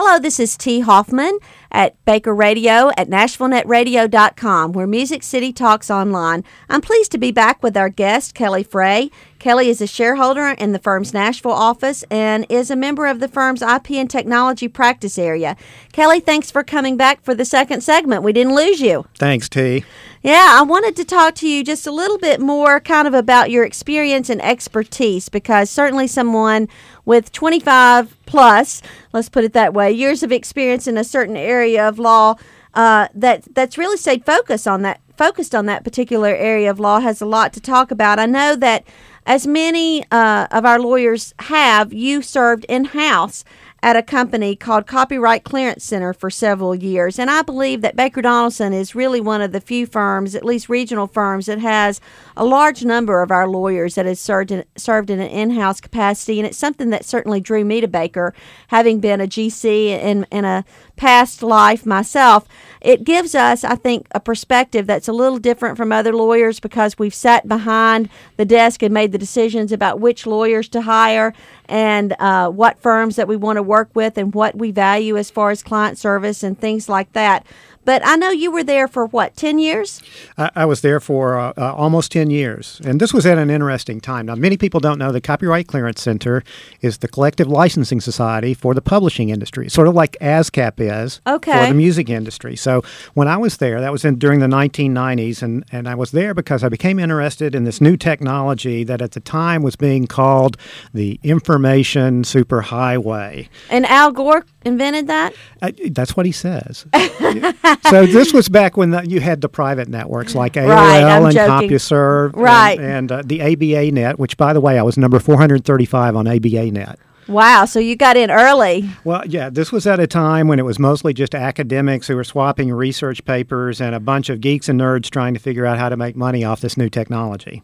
Hello, this is T. Hoffman at Baker Radio at NashvilleNetRadio.com, where Music City talks online. I'm pleased to be back with our guest, Kelly Frey. Kelly is a shareholder in the firm's Nashville office and is a member of the firm's IP and technology practice area. Kelly, thanks for coming back for the second segment. We didn't lose you. Thanks, T. Yeah, I wanted to talk to you just a little bit more kind of about your experience and expertise, because certainly someone with 25 plus, let's put it that way, years of experience in a certain area of law that's really stayed focused on that particular area of law has a lot to talk about. I know that as many of our lawyers have, you served in-house at a company called Copyright Clearance Center for several years. And I believe that Baker Donelson is really one of the few firms, at least regional firms, that has a large number of our lawyers that has served in an in-house capacity. And it's something that certainly drew me to Baker, having been a GC in a past life myself. It gives us, I think, a perspective that's a little different from other lawyers, because we've sat behind the desk and made the decisions about which lawyers to hire and what firms that we want to work with and what we value as far as client service and things like that. But I know you were there for, 10 years? I was there for almost 10 years. And this was at an interesting time. Now, many people don't know the Copyright Clearance Center is the collective licensing society for the publishing industry, sort of like ASCAP is for the music industry. So when I was there, that was during the 1990s, and I was there because I became interested in this new technology that at the time was being called the information superhighway. And Al Gore invented that? That's what he says. So this was back when you had the private networks like AOL and CompuServe and the ABA Net, which, by the way, I was number 435 on ABA Net. Wow, so you got in early. Well, yeah, this was at a time when it was mostly just academics who were swapping research papers and a bunch of geeks and nerds trying to figure out how to make money off this new technology.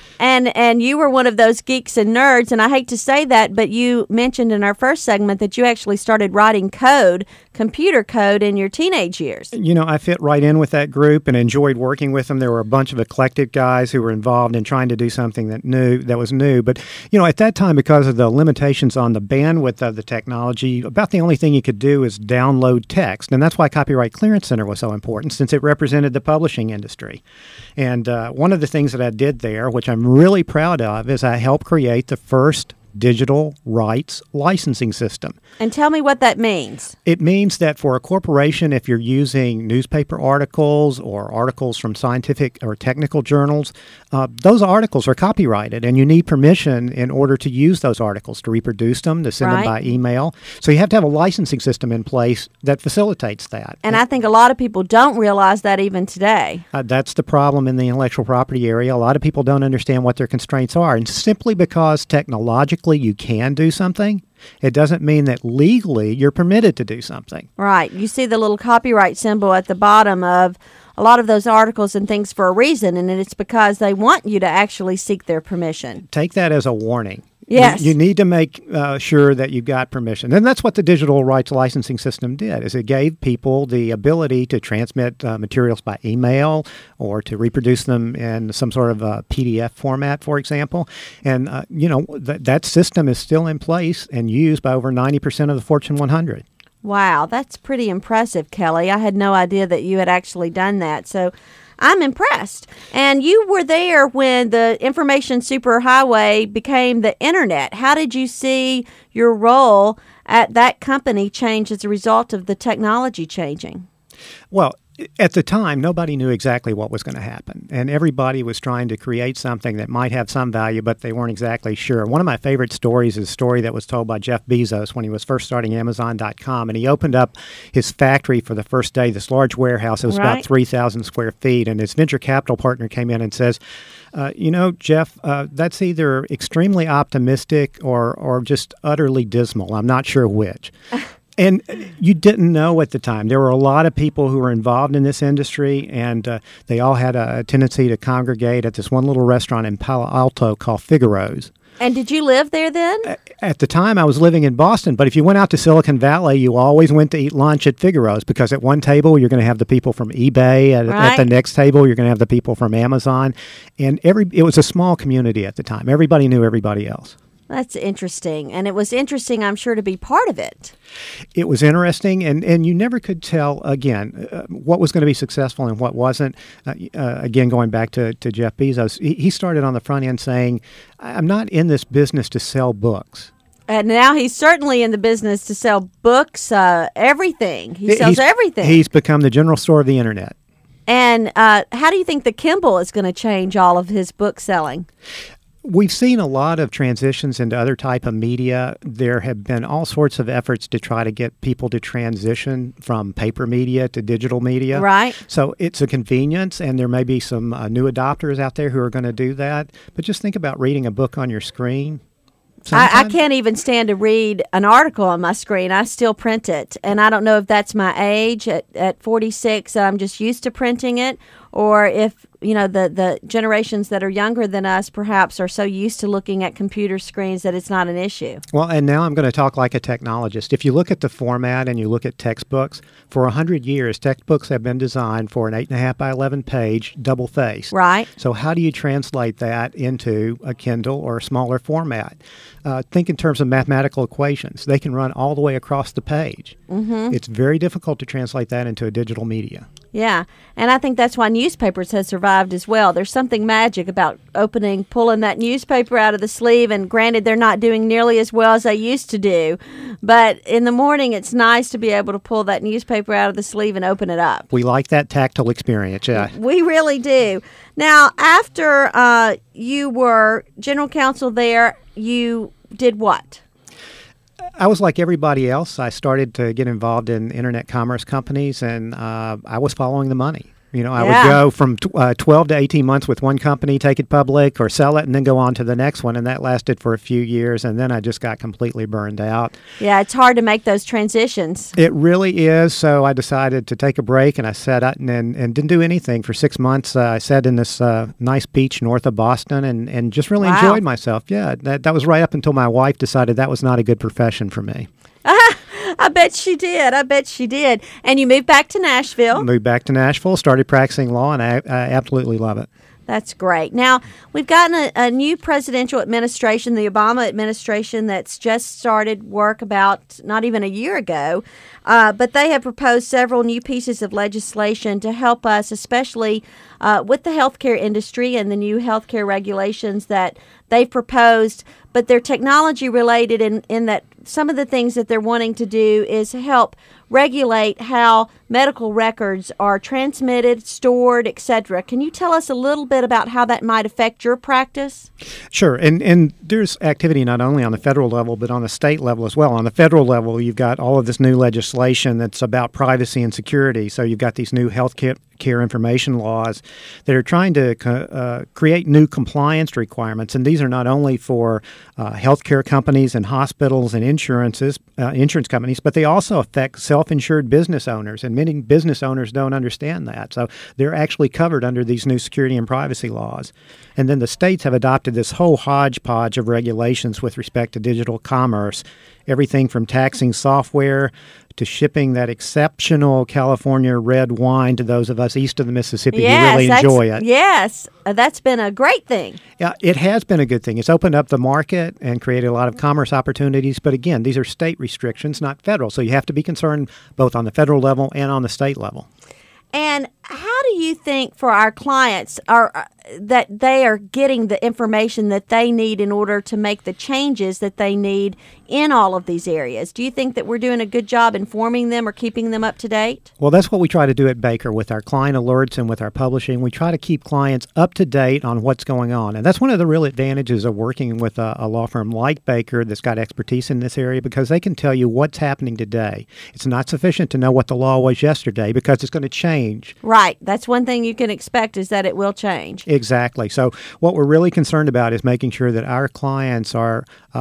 And you were one of those geeks and nerds, and I hate to say that, but you mentioned in our first segment that you actually started writing computer code, in your teenage years. You know, I fit right in with that group and enjoyed working with them. There were a bunch of eclectic guys who were involved in trying to do something that was new. But, you know, at that time, because of the limitations on the bandwidth of the technology, about the only thing you could do is download text. And that's why Copyright Clearance Center was so important, since it represented the publishing industry. And one of the things that I did there, which I'm really proud of, is I helped create the first digital rights licensing system. And tell me what that means. It means that for a corporation, if you're using newspaper articles or articles from scientific or technical journals, those articles are copyrighted, and you need permission in order to use those articles, to reproduce them, to send them by email. So you have to have a licensing system in place that facilitates that. And I think a lot of people don't realize that even today. That's the problem in the intellectual property area. A lot of people don't understand what their constraints are. And simply because technologically you can do something, it doesn't mean that legally you're permitted to do something. Right. You see the little copyright symbol at the bottom of a lot of those articles and things for a reason, and it's because they want you to actually seek their permission. Take that as a warning. Yes. You need to make sure that you've got permission. And that's what the digital rights licensing system did, is it gave people the ability to transmit materials by email or to reproduce them in some sort of PDF format, for example. And, that system is still in place and used by over 90% of the Fortune 100. Wow, that's pretty impressive, Kelly. I had no idea that you had actually done that. So I'm impressed. And you were there when the information superhighway became the internet. How did you see your role at that company change as a result of the technology changing? Well, at the time, nobody knew exactly what was going to happen, and everybody was trying to create something that might have some value, but they weren't exactly sure. One of my favorite stories is a story that was told by Jeff Bezos when he was first starting Amazon.com, and he opened up his factory for the first day, this large warehouse. It was about 3,000 square feet, and his venture capital partner came in and says, Jeff, that's either extremely optimistic or just utterly dismal. I'm not sure which. And you didn't know at the time. There were a lot of people who were involved in this industry, and they all had a tendency to congregate at this one little restaurant in Palo Alto called Figaro's. And did you live there then? At the time, I was living in Boston, but if you went out to Silicon Valley, you always went to eat lunch at Figaro's, because at one table, you're going to have the people from eBay. At the next table, you're going to have the people from Amazon. And it was a small community at the time. Everybody knew everybody else. That's interesting. And it was interesting, I'm sure, to be part of it. It was interesting, and you never could tell, again, what was going to be successful and what wasn't. Again, going back to Jeff Bezos, he started on the front end saying, I'm not in this business to sell books. And now he's certainly in the business to sell books, everything. He sells everything. He's become the general store of the internet. And how do you think the Kindle is going to change all of his book selling? We've seen a lot of transitions into other type of media. There have been all sorts of efforts to try to get people to transition from paper media to digital media. Right. So it's a convenience, and there may be some new adopters out there who are going to do that. But just think about reading a book on your screen. I can't even stand to read an article on my screen. I still print it. And I don't know if that's my age at 46, that I'm just used to printing it, or if, the generations that are younger than us perhaps are so used to looking at computer screens that it's not an issue. Well, and now I'm going to talk like a technologist. If you look at the format and you look at textbooks, for 100 years, textbooks have been designed for an 8.5 by 11 page double-faced. Right. So how do you translate that into a Kindle or a smaller format? Think in terms of mathematical equations. They can run all the way across the page. Mm-hmm. It's very difficult to translate that into a digital media. Yeah, and I think that's why newspapers have survived as well. There's something magic about pulling that newspaper out of the sleeve, and granted, they're not doing nearly as well as they used to do, but in the morning, it's nice to be able to pull that newspaper out of the sleeve and open it up. We like that tactile experience, yeah. We really do. Now, after you were general counsel there, you did what? I was like everybody else. I started to get involved in internet commerce companies, and I was following the money. I would go from 12 to 18 months with one company, take it public or sell it, and then go on to the next one. And that lasted for a few years, and then I just got completely burned out. Yeah, it's hard to make those transitions. It really is. So I decided to take a break, and I sat out and didn't do anything for 6 months. I sat in this nice beach north of Boston and just really enjoyed myself. Yeah, that was right up until my wife decided that was not a good profession for me. I bet she did. And you moved back to Nashville. Moved back to Nashville, started practicing law, and I absolutely love it. That's great. Now, we've gotten a new presidential administration, the Obama administration, that's just started work about not even a year ago. But they have proposed several new pieces of legislation to help us, especially with the healthcare industry and the new healthcare regulations that they've proposed. But they're technology related in that some of the things that they're wanting to do is help regulate how medical records are transmitted, stored, etc. Can you tell us a little bit about how that might affect your practice? Sure. And there's activity not only on the federal level, but on the state level as well. On the federal level, you've got all of this new legislation that's about privacy and security. So you've got these new healthcare information laws that are trying to create new compliance requirements. And these are not only for healthcare companies and hospitals and insurance companies, but they also affect self-insured business owners. And many business owners don't understand that. So they're actually covered under these new security and privacy laws. And then the states have adopted this whole hodgepodge of regulations with respect to digital commerce, everything from taxing software to shipping that exceptional California red wine to those of us east of the Mississippi who really enjoy it. Yes, that's been a great thing. Yeah, it has been a good thing. It's opened up the market and created a lot of commerce opportunities. But again, these are state restrictions, not federal. So you have to be concerned both on the federal level and on the state level. And how do you think for our clients that they are getting the information that they need in order to make the changes that they need in all of these areas? Do you think that we're doing a good job informing them or keeping them up to date? Well, that's what we try to do at Baker with our client alerts and with our publishing. We try to keep clients up to date on what's going on. And that's one of the real advantages of working with a law firm like Baker that's got expertise in this area, because they can tell you what's happening today. It's not sufficient to know what the law was yesterday because it's going to change. Right. That's one thing you can expect, is that it will change. Exactly. So what we're really concerned about is making sure that our clients are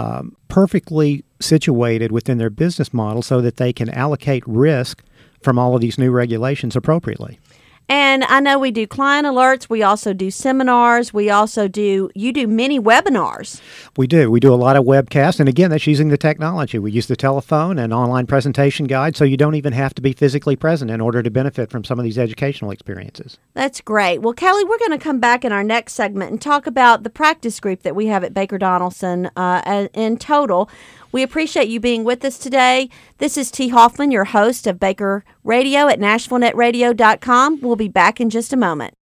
perfectly situated within their business model so that they can allocate risk from all of these new regulations appropriately. And I know we do client alerts. We also do seminars. You do many webinars. We do. We do a lot of webcasts. And again, that's using the technology. We use the telephone and online presentation guide, so you don't even have to be physically present in order to benefit from some of these educational experiences. That's great. Well, Kelly, we're going to come back in our next segment and talk about the practice group that we have at Baker Donelson in total. We appreciate you being with us today. This is T. Hoffman, your host of Baker Radio at NashvilleNetRadio.com. We'll be back in just a moment.